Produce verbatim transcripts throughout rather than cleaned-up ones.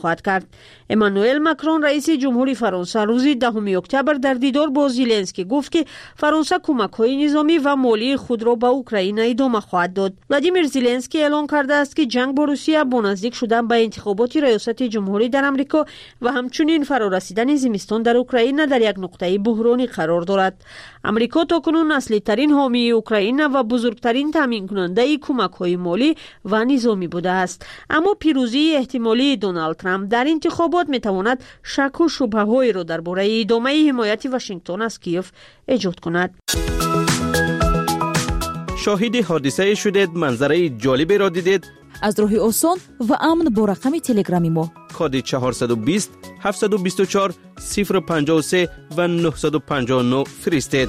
خواهد کرد. امانوئل ماکرون رئیس جمهوری فرانسه روز دهم اکتبر در دیدار با زلنسکی گفت که فرانسه کمک‌های نظامی و مالی خود را به اوکراین ادامه خواهد داد. ولادیمیر زلنسکی اعلام کرده است که جنگ با روسیه با نزدیک شدن به انتخابات ریاست جمهوری در آمریکا و همچنین فرارسیدن زمستان در اوکراین در یک نقطه بحرانی قرار دارد. آمریکا تاکنون اصلی ترین حامی اوکراین و بزرگترین تامین کننده کمک‌های مالی و نظامی بوده است. اما پیروزی احتمالی دونالد ترامپ در انتخابات میتواند شک و شبهه‌ای را درباره ادامه حمایت واشنگتن از کیف ایجاد کند. شاهد حادثه شدید، منظره جالبی را دیدید؟ از راه آسان و امن با رقم تلگرامی ما کد چهارصد و بیست هفتصد و بیست و چهار صفر پنجاه و سه و نهصد و پنجاه و نه فرستید.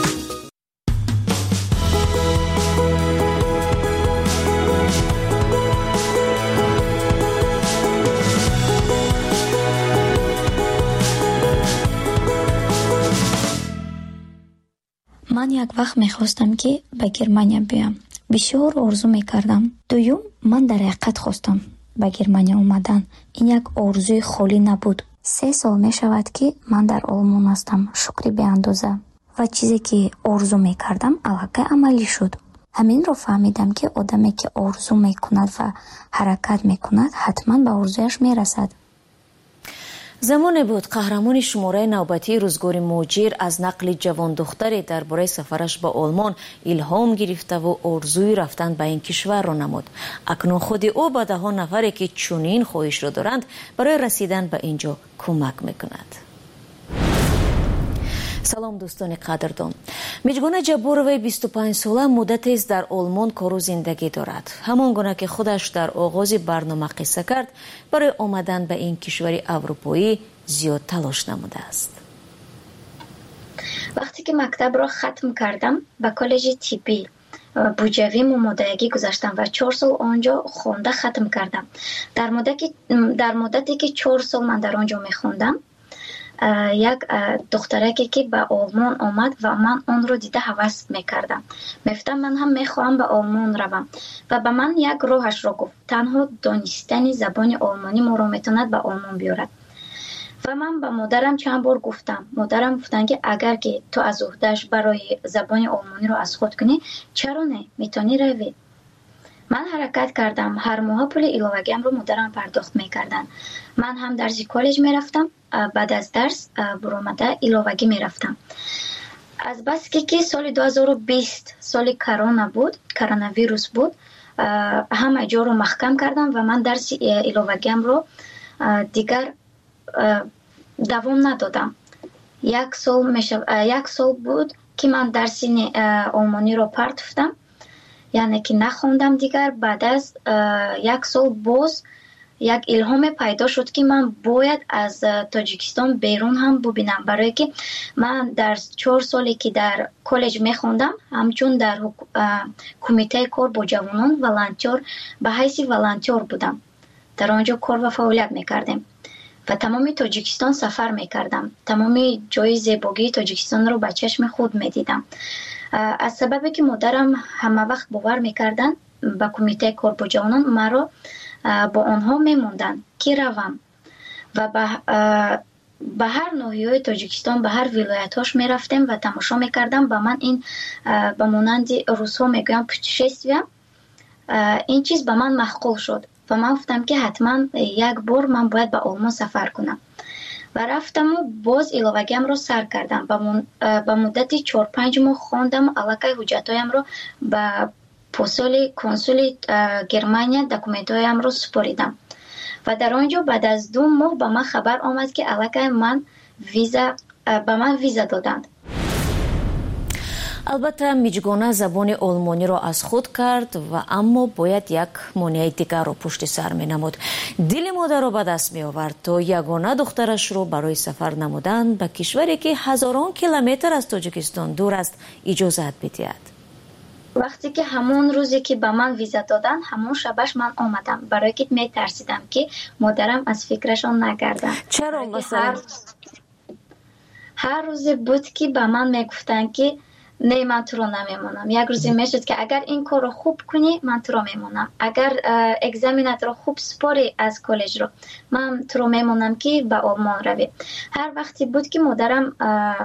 من یک وقت میخواستم که به گرمانیا بیام. بسیار آرزو میکردم. دوم من در حقیقت خواستم به گرمانیا اومدن. این یک آرزوی خالی نبود. سه سال میشود که من در آلمان هستم. شکری به اندازه. و چیزی که آرزو میکردم الحقیقت عملی شد. همین رو فهمیدم که آدمی که آرزو میکند و حرکت میکند حتما به آرزویش میرسد. زمان بود قهرمان شماره نوبتی روزگار مهاجر از نقل جوان دختری درباره سفرش به آلمان الهام گرفته و آرزوی رفتن به این کشور را نمود. اکنون خود او به ده ها نفری که چنین خواهش را دارند برای رسیدن به اینجا کمک میکند. سلام دوستان قدردان. میجگونه جبوروی بیست و پنج ساله مدت است در آلمان کار و زندگی دارد. همان گونه که خودش در آغاز برنامه قصه کرد، برای آمدن به این کشور اروپایی زیاد تلاش نموده است. وقتی که مکتب را ختم کردم به کالج طبی بوجوی ممادگی گذاشتم و چهار سال آنجا خونده ختم کردم. در مدتی در مدتی که چهار سال من در آنجا میخوندم، یک دخترکی که به آلمان آمد و من آن رو دیده هوس میکردم. میفتم من هم میخواهم به آلمان روم و به من یک راهش رو گفت. تنها دانستن زبان آلمانی ما رو میتوند به آلمان بیارد. و من به مادرم چند بار گفتم. مادرم گفتن که اگر که تو از عهده‌اش برای زبان آلمانی رو از خود کنی، چرا نه؟ میتونی روی. من حرکت کردم. هر ماه پول ایلاوگیم رو مادرم پرداخت میکردن. من هم درس کالج میرفتم. بعد از درس برآمده ایلاوگی میرفتم. از بس که که سال دو هزار و بیست سال کرونا بود، کرونا ویروس بود، همه جا رو محکم کردم و من درس ایلاوگیم رو دیگر دوام ندادم. یک سال میشه یک سال بود که من درس آلمانی رو پرتفتم، یعنی که نخوندم دیگر. بعد از یک سال باز یک الهام پیدا شد که من باید از تاجیکستان بیرون هم ببینم، برای که من در چهار سالی که در کالج میخوندم همچون در کمیته کار با جوانان والنتیر به حیث والنتیر بودم. در آنجا کار و فعالیت میکردم و تمام تاجیکستان سفر میکردم. تمام جای زیبایی تاجیکستان رو به چشم خود میدیدم. از سببی که مادرم همه وقت باور میکردن به کمیته کار با جوانان، مرا با آنها میموندن که روم و به هر ناحیه تاجیکستان به هر ولایت‌هاش میرفتم و تماشا میکردم. به من این به مانند روس‌ها میگن پوتشستویا، این چیز به من معقول شد و من گفتم که حتما یک بار من باید به آلمان سفر کنم و رفتم و باز ایلاوگیم رو سر کردم. به مدتی چهار پنج ماه خواندم. الکی حجتایم رو به پستال کنسول گرمانیا دکومنتایم رو سپاریدم و در آنجا بعد از دو ماه به من خبر آمد که الکی من ویزا به من ویزا دادند. البته میجگونه زبان آلمانی را از خود کرد و اما باید یک مانع دیگر را پشت سر می نمود. دل مادر را به دست می آورد تا یگانه دخترش را برای سفر نمودن به کشوری که هزاران کیلومتر از تاجیکستان دور است اجازت بدهد. وقتی که همون روزی که به من ویزا دادن، همون شبش من آمدم، برای که می ترسیدم که مادرم از فکرشان نگردن. چرا مثلا؟ هر, هر روز بود که به من می گفتن که نه من تو رو نمیمونم. یک روزی میشد که اگر این کار رو خوب کنی من تو رو میمونم، اگر اگزامینات رو خوب سپاری از کالج رو من تو رو میمونم که به آلمان روی. هر وقتی بود که مادرم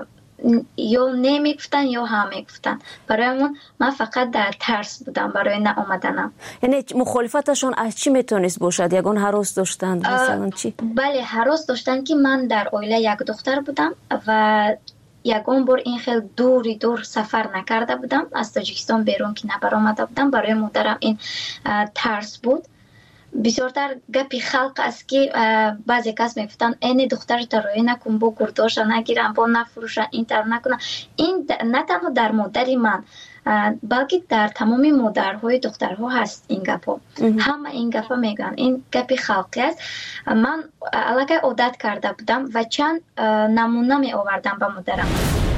یا نمیگفتن یا هم میگفتن، برایمون من فقط در ترس بودم برای نه آمدنم. یعنی مخالفتشون از چی میتونست باشد؟ یگان هراس داشتند مثلا چی؟ بله هراس داشتن که من در عائله یک دختر بودم و یگان بار این خیلی دوری دور سفر نکرده بودم، از تاجیکستان بیرون که نبر آمده بودم. برای مادرم این ترس بود. بسیارتر گپی خلق است که بعضی کس میگفتن این دختر تروی نکن، با گرداش نگیرن، با نفروشن، این تر نکنن. این نه تنها در مادری من بلکه در تمام مادرهای دخترها هست این گپا. همه این گپا میگن، این گپی خلقی است. من الکی عادت کرده بودم و چند نمونه می آوردم به مادرم.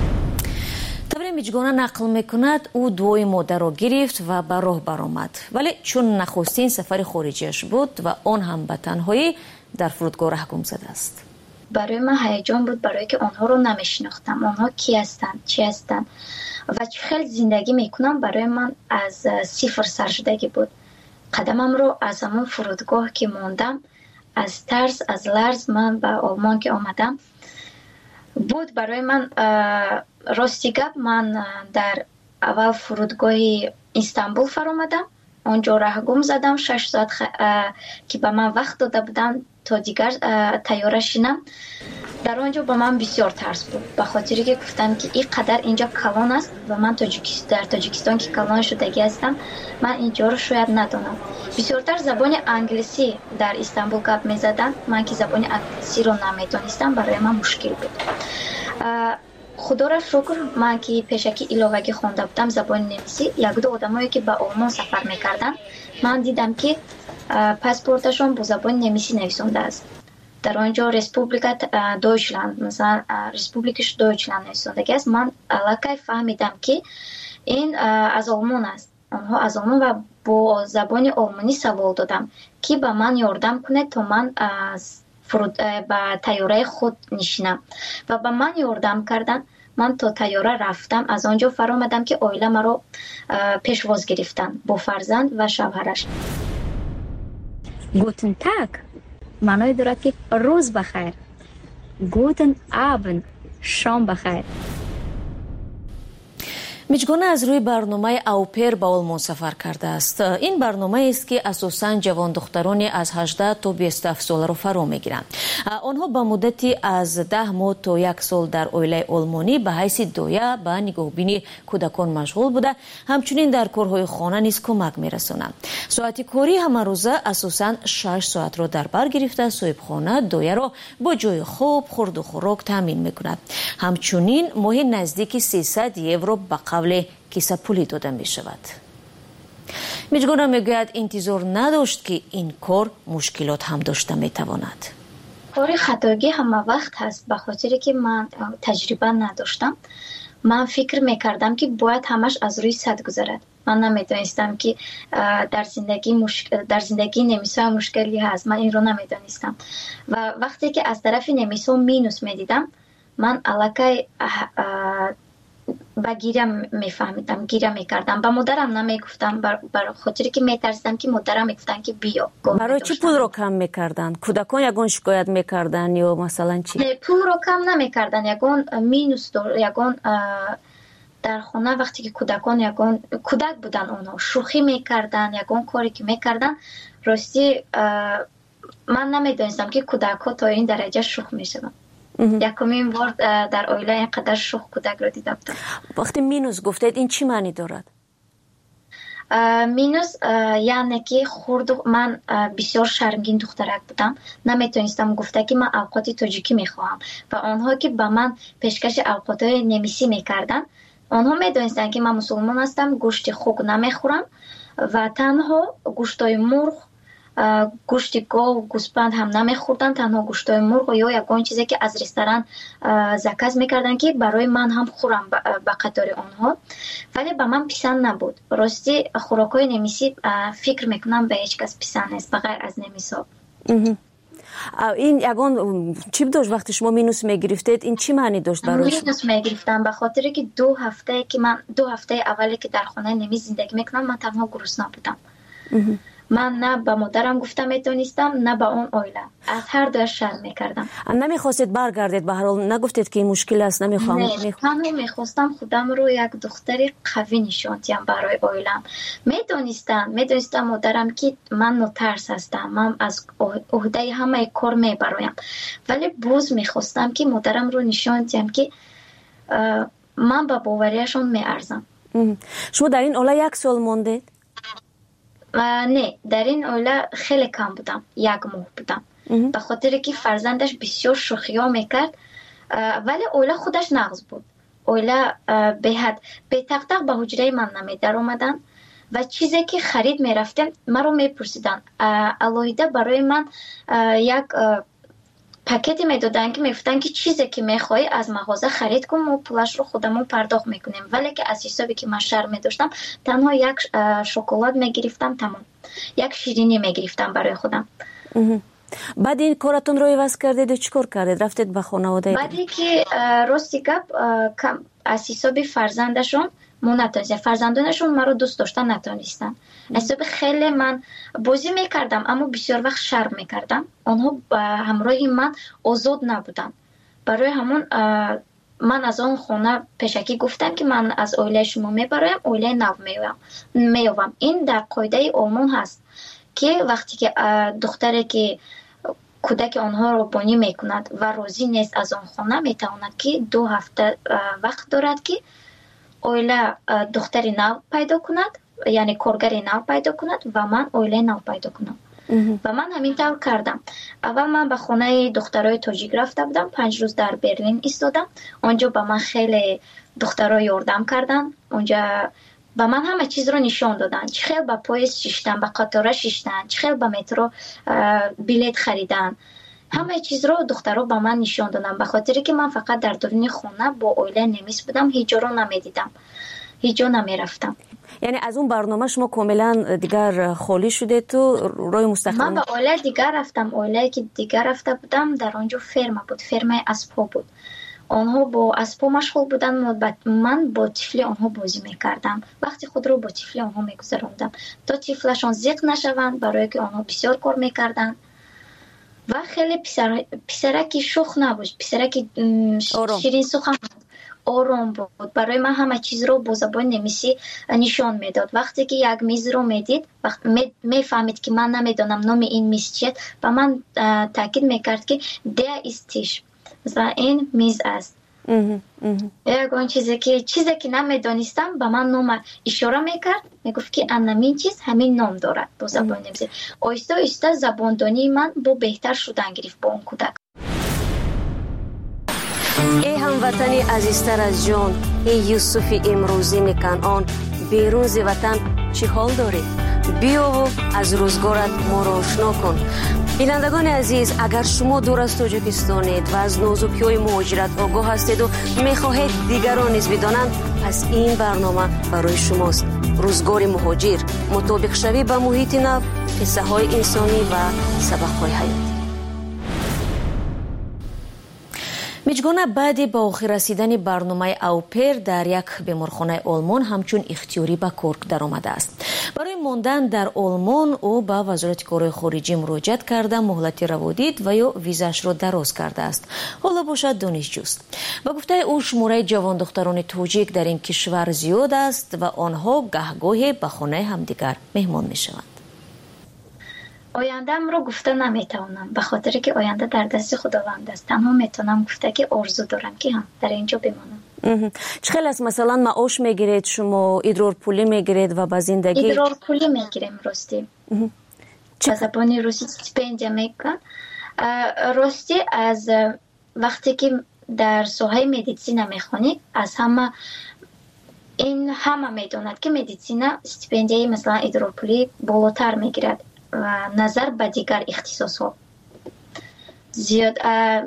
تبری میجگانه نقل میکند او دوی مادر را گرفت و به راه برآمد، ولی چون نخستین سفر خارجیش بود و آن هم به تنهایی در فرودگاه رهگم زده است. برای من هیجان بود، برای که آنها رو نمیشناختم، آنها کی هستند، چی هستند و خیلی زندگی میکنم. برای من از صفر سر شدگی بود. قدمم رو از همون فرودگاه که موندم، از ترس از لرز من به آلمان که آمدم بود. برای من راستی گپ من در اول فرودگاه استانبول فرآمدم، اونجا رهگم زدم شش ساعت خ... که به من وقت داده بودن تا دیگر تیاره شینم. در آنجا به من بسیار ترس بود، به خاطری که گفتم که این قدر اینجا کلان است و من تاجیکستان در تاجیکستان که کلان شدگی هستم، من اینجا رو شاید ندانم. بسیارتر زبان انگلیسی در استانبول گپ میزدن، من که زبان انگلیسی رو نمیدانستم، برای من مشکل بود. خدا را شکر من که پیشکی علاوگی خونده بودم زبان نمیسی، یک دو آدمایی که به آلمان سفر میکردن من دیدم که پاسپورتشون با زبان نمیسی نویسنده است. در آنجا رسپوبلیکا دویچلند، مثلا رسپوبلیکش دویچلند نویسندگی است. من الکی فهمیدم که این از آلمان است. آنها از آلمان و با زبان آلمانی سوال دادم که به من یاردم کنه تا من از فرود به تیاره خود نشینم و به من یاردم کردن. من تا تیاره رفتم، از آنجا فرآمدم که عائله مرا پیشواز گرفتن با فرزند و شوهرش. گوتن تاگ معنای دارد که روز بخیر. گوتن آبن شام بخیر. میجگانه از روی برنامه اوپر به آلمان سفر کرده است. این برنامه است که اساساً جوان دخترانی از هجده تا بیست و هفت ساله را فرا میگیرند. آنها به مدتی از ده ماه تا یک سال در عائله آلمانی به حیث دایه به نگهبانی کودکان مشغول بوده، همچنین در کارهای خانه نیز کمک میرسانند. ساعت کاری همه روزه اساساً شش ساعت را در بر گرفته صاحبخانه دایه را با جای خواب، خورد و خوراک تامین میکند. همچنین ماهی نزدیک سیصد یورو به قبل کیسه پولی داده می شود. میجگانه میگوید انتظار نداشت که این کار مشکلات هم داشته می تواند. کار خطاگی همه وقت هست، به خاطری که من تجربه نداشتم. من فکر میکردم که باید همش از روی صد گذرد. من نمیدانستم که در زندگی مشکل در زندگی نمیسا مشکلی هست. من این رو نمیدانستم و وقتی که از طرف نمیسا مینوس میدیدم، من الکی با گیرم میفهمیدم، گیرم میکردم. با مادرم نمیگفتم، برای خاطری که میترسیدم که مادرم میگفتن که بیا. برای چی پول رو کم میکردن؟ کودکان یگان شکایت میکردن یا مثلا چی؟ نه، پول رو کم نمیکردن. یگان مینوس دار، یگان در خونه وقتی که کودکان یگان کودک بودن، اونها شوخی میکردن، یگان کاری که میکردن. راستی من نمیدونستم که کودک ها تا این درجه شوخ میشدن. یکمین بار در عائله اینقدر شوخ کودک رو دیده بودم. وقتی مینوس گفتید این چی معنی دارد؟ مینوس یعنی که خورد. من بسیار شرمگین دخترک بودم، نمیتونستم گفته که من اوقات تاجیکی میخواهم و آنها که به من پیشکش اوقات نمیسی میکردن، آنها میدونستن که من مسلمان هستم، گوشت خوک نمیخورم و تنها گوشتای مرغ، گوشت گاو، گوسفند هم نمیخوردن، تنها گوشتای مرغ یا یگان چیزی که از رستوران زکات میکردن که برای من هم خورم به قطار آنها، ولی به من پسند نبود. راستی خوراکای نمیسی فکر میکنم به هیچ کس پسند نیست بغیر از نمیسا. این یگان چی داشت وقتی شما مینوس میگرفتید؟ این چی معنی داشت برای شما؟ مینوس میگرفتم به خاطر که دو هفته که من دو هفته اولی که در خانه نمی زندگی میکنم من تنها گرسنه بودم. من نه به مادرم گفتم میتونستم نه به اون اویله، از هر دو شرم میکردم. نمیخواستید برگردید به هر حال؟ نگفتید که این مشکل است نمیخوام؟ نه تنها میخواستم خودم رو یک دختری قوی نشون دهم برای اویلم. میدونستم میدونستم مادرم که من نوترس هستم، من از عهده همه کار میبرایم، ولی باز میخواستم که مادرم رو نشون دهم که من به باوریشون میارزم. شما در این اوله یک سال موندید؟ نه در این اوله خیلی کم بودم، یک ماه بودم، به خاطر که فرزندش بسیار شوخی ها میکرد، ولی اوله خودش نغز بود. اوله به حد به تقطق به حجره من نمیدر اومدن و چیزی که خرید میرفتم من رو میپرسیدن. الهیده برای من یک پاکتی میدادن که میفتن که چیزی که میخوای از مغازه خرید کن و پولش رو خودمون پرداخت میکنیم، ولی که از حسابی که من شرم میداشتم تنها یک شکلات میگرفتم، تمام یک شیرینی میگرفتم برای خودم. بعد این کارتون رو عوض کردید و چیکار کردید؟ رفتید به خانواده؟ بعدی که راستی گپ از حساب فرزندشون من نتونستم، فرزندانشون مرا دوست داشتن نتونستن. حساب خیلی من بازی میکردم اما بسیار وقت شرم میکردم، آنها همراه من آزاد نبودن. برای همون من از اون خونه پیشکی گفتم که من از اویله شما میبرایم، اویله نو میوام. این در قاعده آلمان هست که وقتی که دختری که کودک آنها رو بانی میکند و راضی نیست از اون خونه، میتواند که دو هفته وقت دارد که اویله دختری نو پیدا کند، یعنی کارگری نو پیدا کند و من اویله نو پیدا کنم. و من همین طور کردم. اول من به خانه دخترای تاجیک رفته بودم، پنج روز در برلین ایستادم. اونجا به من خیلی دخترای یاردم کردن، اونجا به من همه چیز رو نشان دادن، چه خیلی به پاییز شیشتن، به قطاره شیشتن، چه خیلی به مترو بلیت خریدن، همه چیز رو دخترها به من نشان دادن. به خاطر که من فقط در درون خونه با اویله نمیس بودم، هیچ جا رو نمیدیدم، هیچ جا نمیرفتم. یعنی از اون برنامه شما کاملا دیگر خالی شده تو روی مستقل؟ من به اویله دیگر رفتم. اویله که دیگر رفته بودم در آنجا فرما بود، فرمای اسبا بود. آنها با اسبا مشغول بودن، من با طفلی آنها بازی میکردم. وقتی خود رو با طفلی آنها میگذراندم تا طفلشان زیق نشوند، برای که آنها بسیار کار میکردن و خیلی پسر پسرکی شوخ نبود، پسرکی شیرین سخن آرام بود. برای من همه چیز رو با زبان نمیسی نشان میداد. وقتی که یک میز رو میدید، وقت میفهمید که من نمیدونم نام این میز چیه، و من تاکید میکرد که ده استیش، مثلا این میز است. یکون چیزی که چیزی که نمیدونستم به من نام اشاره میکرد، میگفت که همین چیز همین نام دارد با زبان نمیسی. آیسته آیسته زباندانی من با بهتر شدن گرفت با اون کودک. ای هموطنی عزیزتر از جان، ای یوسف امروزین کنعان، بیرون ز وطن چی حال داری؟ بیا و از روزگارت ما را آشنا کن. بینندگان عزیز، اگر شما دور از تاجیکستانید و از نازکی‌های مهاجرت آگاه هستید و میخواهید دیگران نیز بدانند، پس این برنامه برای شماست. روزگار مهاجر، مطابق شوی به محیط نو، قصه های انسانی و سبق های حیاتی. میجگانه بعد با آخر رسیدن برنامه اوپر در یک بیمارخانه آلمان همچون اختیاری به کار در آمده است. برای ماندن در آلمان او به وزارت کارهای خارجی مراجعت کرده، مهلت روادید و یا ویزاش را دراز کرده است. حالا باشد دانشجوست. با گفته او شماره جوان دختران تاجیک در این کشور زیاد است و آنها گهگاهی به خانه همدیگر مهمان می شوند. آینده‌ام رو گفته نمیتونم، به خاطر که آینده در دست خداوند است. تنها میتونم گفته که آرزو دارم که هم در اینجا بمانم. چه خیلی است؟ مثلا معاش میگیرید شما، ادرار پولی میگیرید و به زندگی؟ ادرار پولی میگیریم راستی. به زبان روسی استیپندیا میگن. راستی از وقتی که در ساحه مدیسین میخوانی، از همه این همه میدوند که مدیسین استیپندیای مثلا ادرار پولی بالاتر میگیرد و نظر به دیگر اختصاص ها. زیاد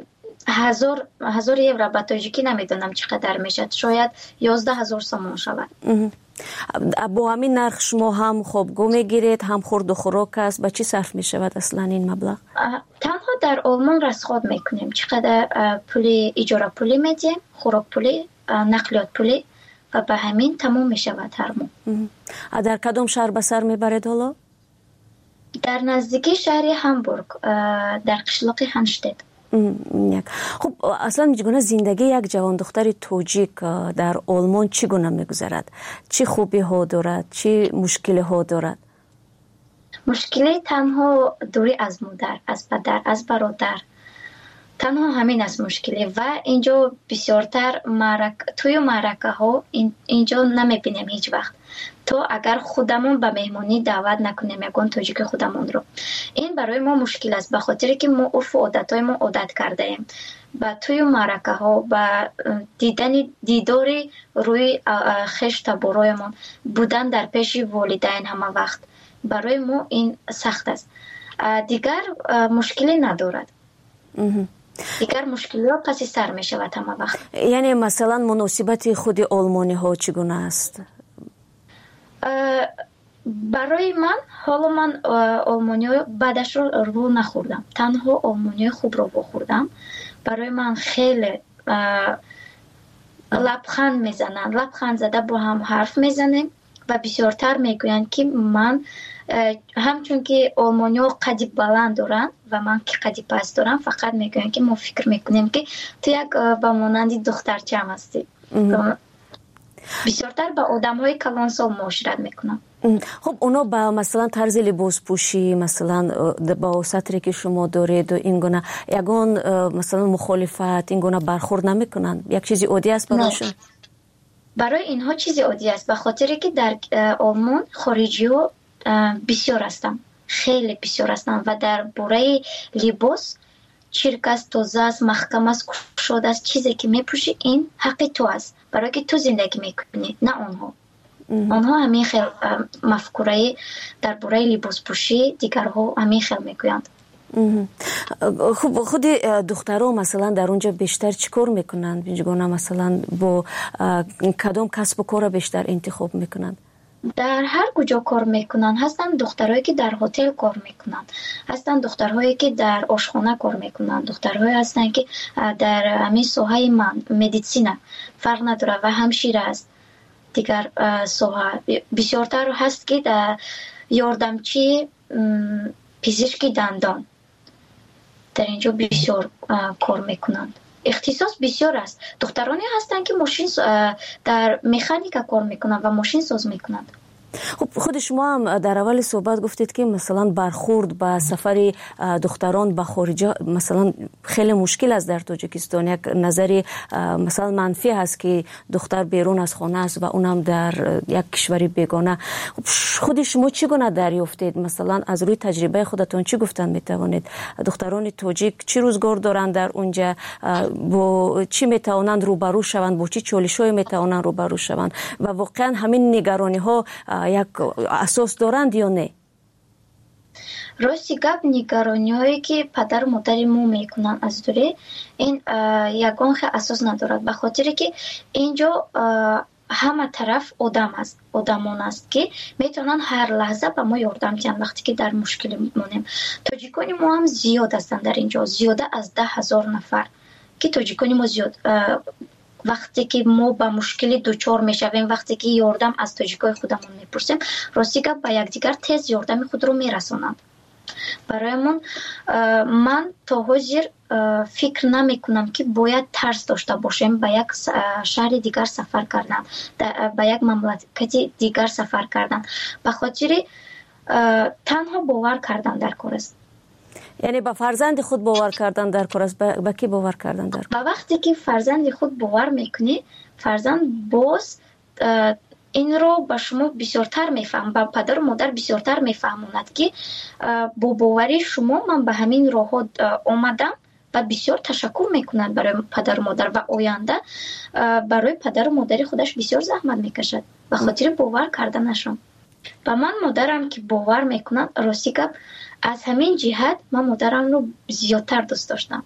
هزار هزار یورو به تاجیکی نمیدونم چقدر میشد، شاید یازده هزار سومون شود. با همین نرخ شما هم خوابگاه میگیرید، هم خورد و خوراک است، به چی صرف میشود اصلا این مبلغ؟ تنها در آلمان رصد میکنیم چقدر پولی اجاره پولی میدیم، خوراک پولی، نقلیات پولی و به همین تمام میشود هر ماه. در کدام شهر به سر میبرید حالا؟ در نزدیکی شهر هامبورگ، در قشلاق هانشتت. خب اصلا چگونه زندگی یک جوان دختر توجیک در آلمان چگونه میگذرد؟ چی خوبی ها دارد؟ چی مشکلی ها دارد؟ مشکلی تنها دوری از مادر، از پدر، از برادر، تنها همین است مشکلی. و اینجا بسیارتر معرک توی معرکه ها این اینجا نمیبینیم هیچ وقت. تو اگر خودمون به مهمانی دعوت نکنیم یگان تاجیک خودمون رو، این برای ما مشکل است، به خاطر که ما عرف و عادت های ما عادت کرده ایم با توی معرکه ها و دیدن دیداری روی خشت برایمون بودن در پیش والدین همه وقت، برای ما این سخت است. دیگر مشکلی ندارد. دیگر مشکلی ها پس سر می شود همه وقت. یعنی مثلا مناسبت خود آلمانی ها چگونه است؟ برای من حالا من آلمانی ها بعدش رو رو نخوردم، تنها آلمانی خوب رو بخوردم. برای من خیلی لبخند میزنن، لبخند زده با هم حرف میزنیم و بسیارتر میگویند که من همچون که آلمانی ها قدی بلند دارن و من که قدی پست دارم، فقط میگویند که ما فکر میکنیم که تو یک با مانندی دخترچه هم هستی. بسیارتر با آدم های کلانسال معاشرت میکنم. خب اونا با مثلا طرز لباس پوشی، مثلا با سطری که شما دارید و این گونه یگان مثلا مخالفت این گونه برخورد نمیکنن؟ یک چیزی عادی است برایشون؟ برای اینها چیزی عادی است، به خاطر که در آلمان خارجی ها بسیار هستن، خیلی بسیار هستن و در باره لباس چرک است، تازه است، محکم است، کشاده است. چیزی که میپوشی این حق تو است، برای که تو زندگی میکنی، نه آنها. آنها همین خیلی مفکوره در باره لباس پوشی دیگرها همین خیلی میگویند. خب خود دخترها مثلا در اونجا بیشتر چیکار میکنند؟ بینجگونه مثلا با کدام کسب و کار بیشتر انتخاب میکنند؟ در هر کجا کار میکنن. هستن دخترهایی که در هتل کار میکنن، هستن دخترهایی که در آشخانه کار میکنن، دخترهایی هستن که در همین ساحه من مدیسین فرق نداره و همشیره است. دیگر ساحه بسیارتر هست که در یاردمچی پزشکی دندان در اینجا بسیار کار میکنند. اختصاص بسیار است. دخترانی هستند که ماشین در مکانیک کار میکنند و ماشین ساز میکنند. خب خود شما هم در اول صحبت گفتید که مثلا برخورد با سفر دختران به خارج مثلا خیلی مشکل است در تاجیکستان. یک نظری مثلا منفی هست که دختر بیرون از خانه است و اونم در یک کشوری بیگانه. خود شما چگونه دریافتید؟ مثلا از روی تجربه خودتون چی گفتن میتوانید؟ دختران تاجیک چی روزگار دارند در اونجا؟ با چی میتوانند روبرو شوند؟ با چی چالش‌های میتوانند روبرو شوند؟ و واقعا همین نگرانی ها یک اساس دارند یا نه؟ راستی گپ نگرانی هایی که پدر و مادر ما میکنن از دوره این یگان خیلی اساس ندارد، به خاطر که اینجا همه طرف آدم است، آدمان است که میتونن هر لحظه به ما یاردم کنن وقتی که در مشکل مونیم. تاجیکانی ما هم زیاد هستن در اینجا، زیاده از ده هزار نفر که تاجیکانی ما زیاد وقتی که ما با مشکلی دوچار میشویم، وقتی که یاردم از تاجیکای خودمون میپرسیم، راستی که با یکدیگر تیز یاردم خود رو میرسونند. برایمون من تا حاضر فکر نمی کنم که باید ترس داشته باشیم با یک شهر دیگر سفر کردن، با یک مملکت دیگر سفر کردن، به خاطر تنها باور کردن در کار است. یعنی با فرزند خود باور کردن در کار است. با کی باور کردن در کار؟ با وقتی که فرزند خود باور میکنی، فرزند باز این رو با شما بسیارتر میفهم، با پدر و مادر بسیارتر میفهموند که با باوری شما من به همین راه آمدم و بسیار تشکر میکنند برای پدر و مادر و آینده برای پدر و مادر خودش بسیار زحمت میکشد به خاطر باور کردنشون. و من مادرم که باور میکنند، راستی که از همین جهت من مادرم رو زیادتر دوست داشتم.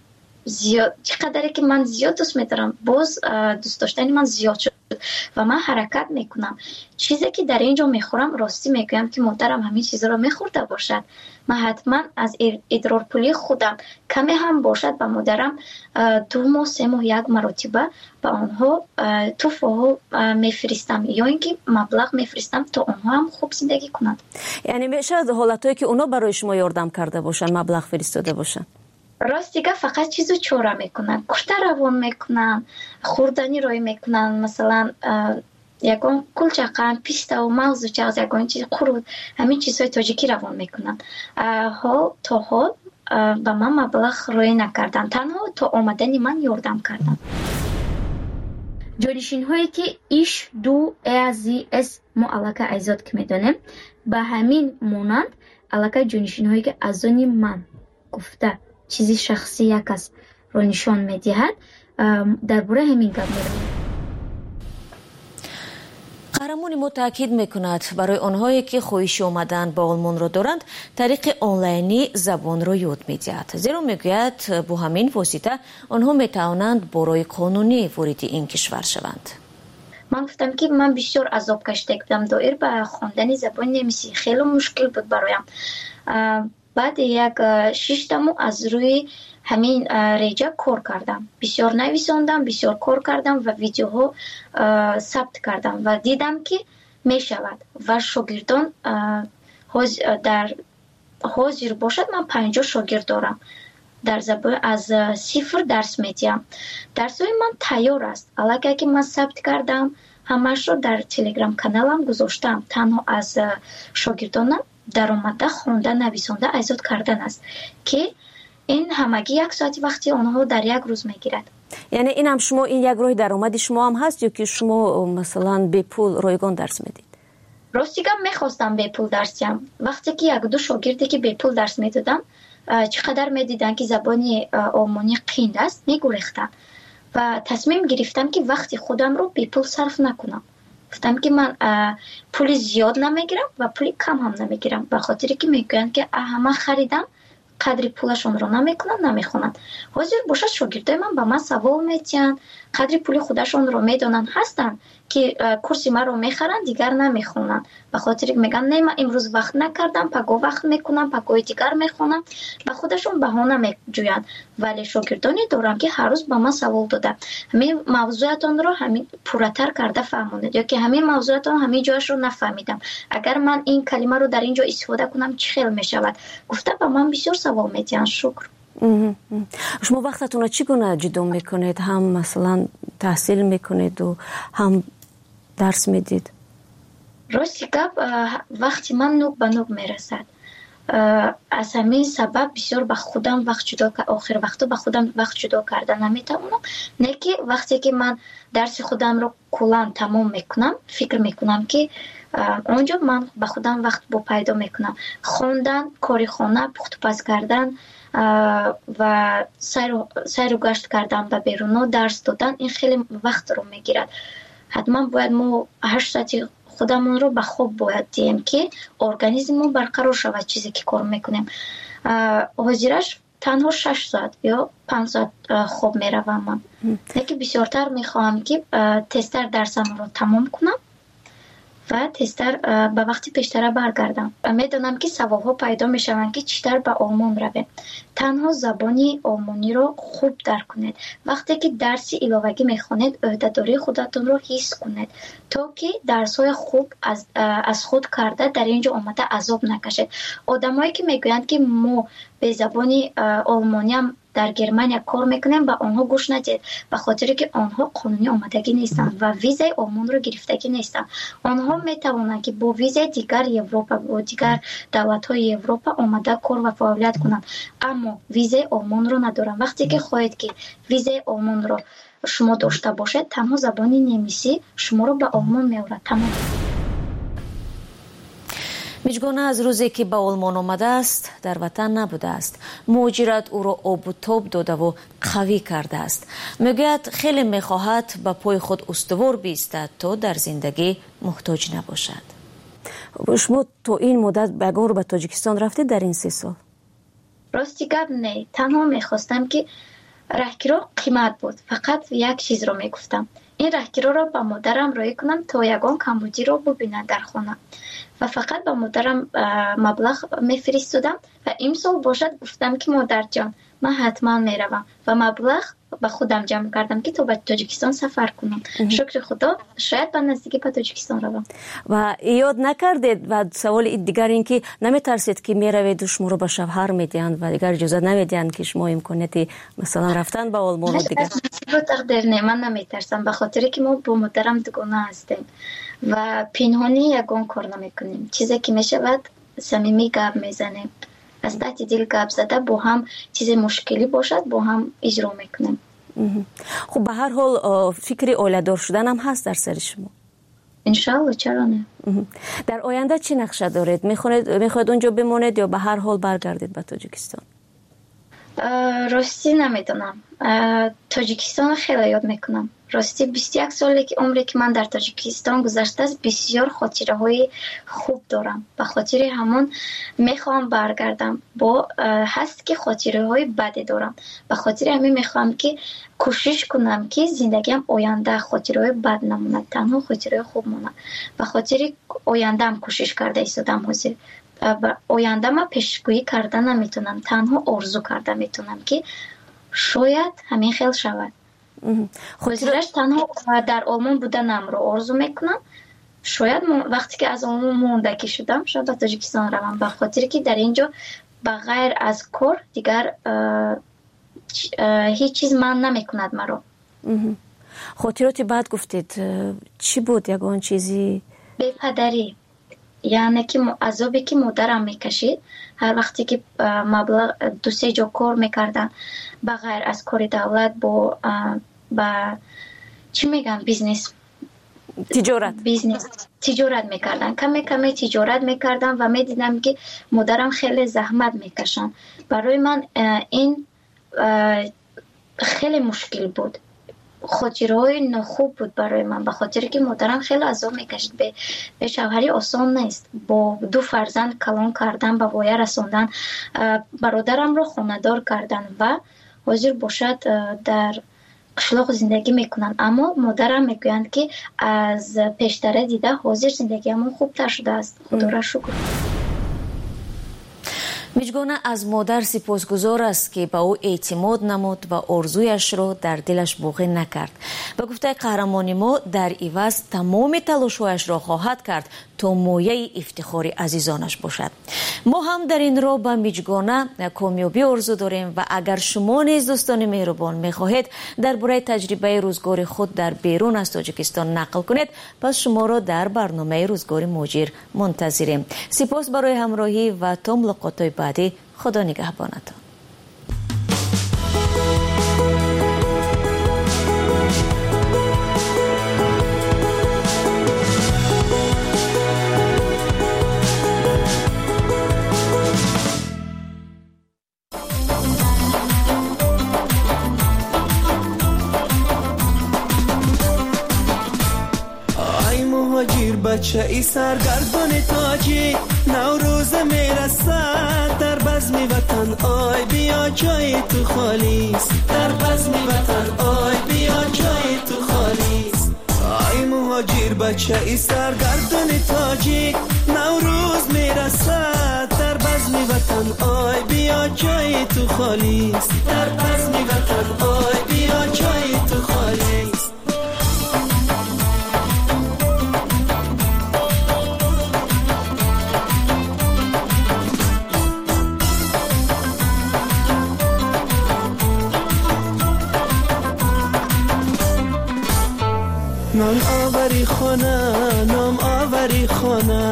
زیاد چقدری که من زیاد دوست می‌دارم باز دوست داشتن من زیاد شد و من حرکت میکنم. چیزی که در اینجا میخورم راستی میگم که مادرم همین چیزا رو میخورده باشد، من حتما از ادرار پولی خودم کمی هم باشد با مادرم دو ماه سه ماه یک مرتبه با آنها توفه میفرستم یا اینکه مبلغ میفرستم تا آنها هم خوب زندگی کنند. یعنی میشه حالتایی که اونا برای شما یاردم کرده باشن مبلغ فرستاده باشن؟ راست دیگه فقط چیزو چوره میکنن، کشته روان میکنن، خوردنی روی میکنن، مثلا یکان کلچقن پیسته و موز و چیز یکان چیز قرود همین چیزهای تاجیکی روان میکنن. ها تا حال با من مبلغ روی نکردن، تنها تا آمدنی من یاردم کردن. جانشین هایی که ایش دو ازی اس ما علاقه ایزاد که میدانیم به همین مونند علاقه جانشین هایی که از آنی من گفته چیزی شخصی یک از رو نشان میدهد درباره همین گپ می‌رویم. قهرمان ما تاکید میکند برای آنهایی که خواهش آمدن با آلمان را دارند طریق آنلاینی زبان را یاد میدهد، زیرا میگوید با همین واسطه آنها میتوانند برای قانونی وارد این کشور شوند. من گفتم که من بسیار عذاب کشیده بودم دایر به خواندن زبان نمیسی، خیلی مشکل بود برایم. بعد یک شش ماه از روی همین ریجا کار کردم، بسیار نویساندم، بسیار کار کردم و ویدیوها ثبت کردم و دیدم که می شود و شاگردان در حاضر باشد. من پنجاه شاگرد دارم در زبان از صفر درس میدیم. درسای من تیار است، علاوه که من ثبت کردم همش رو در تلگرام کانالم گذاشتم. تنها از شاگردانم در آمده خوانده نویسنده ایجاد کردن است که این همگی یک ساعت وقتی آنها در یک روز میگیرد. یعنی این هم شما این یک راه درآمد شما هم هست یا که شما مثلا به پول رایگان درس میدید؟ راستیگم میخواستم به پول درس دهم. وقتی که یک دو شاگردی که به پول درس میدادم چقدر میدیدن که زبانی آلمانی قیند است میگریختن و تصمیم گرفتم که وقتی خودم رو به پول صرف نکنم. گفتم که من پول زیاد نمیگیرم و پول کم هم نمیگیرم، به خاطری که میگن که همه خریدم قدر پولشون رو نمیکنن نمیخونن. حاضر باشد شاگردای من با من سوال میتین، قدر پول خودشون رو میدونن هستن که کورس ما رو میخرن دیگر نمیخونن، به خاطر که میگن نه من امروز وقت نکردم پگاه وقت میکنم پگاه دیگر میخونم، به خودشون بهانه میجوین. ولی شاگردانی دارم که هر روز با من سوال داده همین موضوعاتون رو همین پورتر کرده فهموندید یا که همین موضوعاتون همین جایش رو نفهمیدم، اگر من این کلمه رو در اینجا استفاده کنم چه خیلی میشود. گفته با من بسیار سوال میتین. شکر. شما وقتتون رو چگونه جدا میکنید؟ هم مثلا تحصیل میکنید و هم درس میدید؟ راستی گپ وقتی من نوک به نوک میرسد، از همین سبب بسیار به خودم وقت جدا که آخر وقتا به خودم وقت جدا کردن نمیتونم. نه که وقتی که من درس خودم رو کلا تمام میکنم فکر میکنم که اونجا من به خودم وقت با پیدا میکنم. خواندن، کاری خانه، پخت پز کردن و سیر و گشت کردن به بیرون و درس دادن این خیلی وقت رو میگیرد. حتما باید ما هشت ساعتی خودمون رو به خواب باید دیم که ارگانیسممون برقرار شود چیزی که کار میکنیم. حاضرش تنها شش ساعت یا پنج ساعت خواب میروم من. یکی بسیارتر میخواهم که تستر درسم رو تمام کنم و تستر به وقتی پیشتر برگردم. میدونم که سوال ها پیدا میشوند که چطور به آلمان رویم. تنها زبانی آلمانی رو خوب درک کنید. وقتی که درسی علاوگی میخونید عهده‌داری خودتون رو حس کنید تا که درس های خوب از, از خود کرده در اینجا آمده عذاب نکشید. آدمایی که میگویند که ما به زبانی آلمانی هم در گرمانیا کار میکنیم با آنها گوش ندید، به خاطر که آنها قانونی آمدگی نیستن و ویزای آلمان رو گرفتگی نیستن. آنها میتوانند که با ویزای دیگر اروپا و دیگر دولت‌های اروپا آمده کار و فعالیت کنند، اما ویزای آلمان رو ندارن. وقتی که خواهید که ویزای آلمان رو شما داشته باشید تنها زبانی نمیسی شما رو به آلمان میبرد. تمام. میجگانه از روزی که به آلمان آمده است در وطن نبوده است. مهاجرت او را آب و تاب داده و قوی کرده است. میگوید خیلی میخواهد به پای خود استوار بیستد تا در زندگی محتاج نباشد. شما تو این مدت بگاه رو به تاجیکستان رفتید در این سه سال؟ راستی گپ نه، تنها میخواستم که راهگیرها قیمت بود. فقط یک چیز رو میگفتم، این راهگیرها رو با مادرم روی کنم تا یگان کمبودی رو ببینن در خانه و فقط با مادرم مبلغ میفرستادم و امسال باشد گفتم که مادر جان من حتما میروم و مبلغ با خودم جمع کردم که تو به تاجیکستان سفر کنم. شکر خدا شاید به نزدیکی به تاجیکستان روم. و یاد نکردید و سوال دیگر این که نمیترسید که میروید و شما رو به شوهر میدهند و دیگر اجازه نمیدهند که شما امکانیت مثلا رفتن به آلمان و دیگر؟ رو تقدیر نه، من نمیترسم به خاطر که ما با مادرم دوگانه هستیم و پنهانی یگان کار نمیکنیم. چیزی که میشود صمیمی گپ میزنیم، از دست دل گپ زده با هم چیز مشکلی باشد با هم اجرا میکنیم. خب به هر حال فکر اولادار شدن هم هست در سر شما؟ انشالله، چرا نه. در آینده چی نقشه دارید؟ میخواید میخواید اونجا بمونید یا به هر حال برگردید به تاجیکستان؟ راستی نمیدونم. تاجیکستان خیلی یاد میکنم. راستی بیست و یک سالی که عمری که من در تاجیکستان گذشته است بسیار خاطره های خوب دارم. به خاطر همون میخوام برگردم. با هست که خاطره های بدی دارم. به خاطر همین میخوام که کوشش کنم که زندگیم آینده خاطره های بد نمونه، تنها خاطره خوب مونه. به خاطر آینده هم کوشش کرده ایستادم حاضر. آینده ما پیشگویی کرده نمیتونم، تنها آرزو کرده میتونم که شاید همین خیلی شود. خودش تنها در آلمان بودنم رو آرزو میکنم. شاید وقتی که از آلمان موندگی شدم شاید به تاجیکستان روم، به خاطر که در اینجا بغیر از کار دیگر هیچ چیز من نمیکند مرا. خاطراتی بعد گفتید چی بود یگان چیزی؟ به پدری، یعنی که عذابی که مادرم میکشید هر وقتی که مبلغ دو سه جا کار میکردن بغیر از کار دولت با با چی میگن بیزنس تجارت بیزنس تجارت میکردن، کمی کمی تجارت میکردن و میدیدم که مادرم خیلی زحمت میکشن. برای من این خیلی مشکل بود، خاطرهای نخوب بود برای من، به خاطر که مادرم خیلی عذاب میکشید. به, به شوهری آسان نیست، با دو فرزند کلان کردن، به وایه رساندن، برادرم رو خانه‌دار کردن و حاضر باشد در قشلاق زندگی میکنن. اما مادرم میگویند که از پیشتره دیده حاضر زندگی همون خوبتر شده است. خدا را شکر. میجگانه از مادر سپاسگزار است که به او اعتماد نمود و آرزویش را در دلش باقی نکرد. به گفته قهرمان ما در عوض تمام تلاش‌هایش را خواهد کرد تا مایه افتخار عزیزانش باشد. ما هم در این راه به میجگانه کامیابی آرزو داریم و اگر شما نیز دوستان مهربان میخواهید درباره تجربه روزگار خود در بیرون از تاجیکستان نقل کنید، پس شما را در برنامه روزگار مهاجر منتظریم. سپاس برای همراهی و تا ملاقات‌های بعدی. خدا نگهبانتان. بچه ای سرگردان تاجی نوروز میرسد در بزم وطن، آی بیا جای تو خالیست، در بزم وطن آی بیا جای تو خالیست. آی مهاجر بچه ای سرگردان تاجی نوروز میرسد در بزم وطن، آی بیا جای تو خالیست، در بزم وطن آی بیا جای تو خالیست. نام آوری خانه، نام آوری خانه،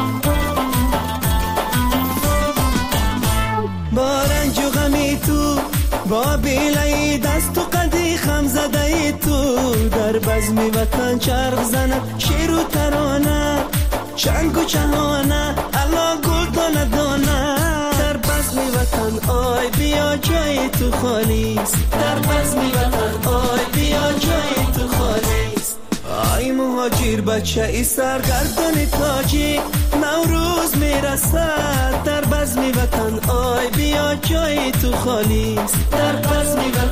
با رنج و غمی تو، با بیلای دست و قدی خم زده تو، در بزم وطن چرخ زند شیر و ترانه، چنگ و چهانه، الا گل دانه دانه، در بزم وطن آی بیا جای تو خالیست، در بزم وطن آی بیا جای تو خالیست. آی مهاجر بچه ای سرگردان تاجی نوروز میرسد در بزم وطن، آی بیا جای تو خالیست، در بزم وطن